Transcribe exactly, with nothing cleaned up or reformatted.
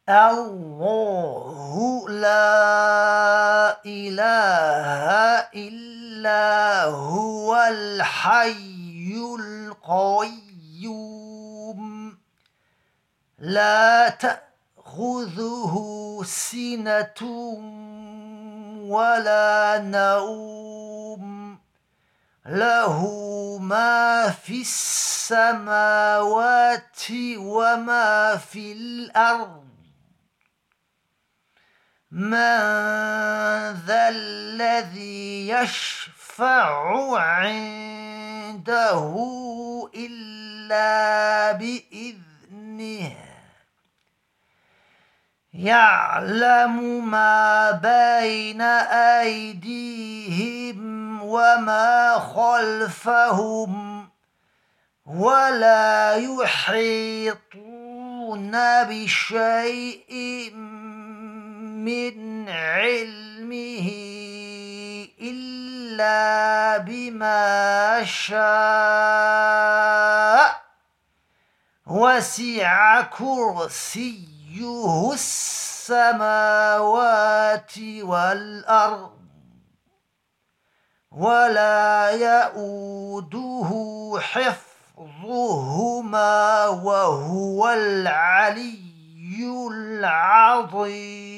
الله لا إله إلا هو الحي القيوم لا تأخذه سنة ولا نوم له ما في السماوات وما في الأرض من ذا الذي يشفع عنده إلا بإذنه يعلم ما بين أيديهم وما خلفهم ولا يحيطون بشيء من علمه إلا بما شاء وسع كرسيه السماوات والأرض ولا يؤوده حفظهما وهو العلي العظيم.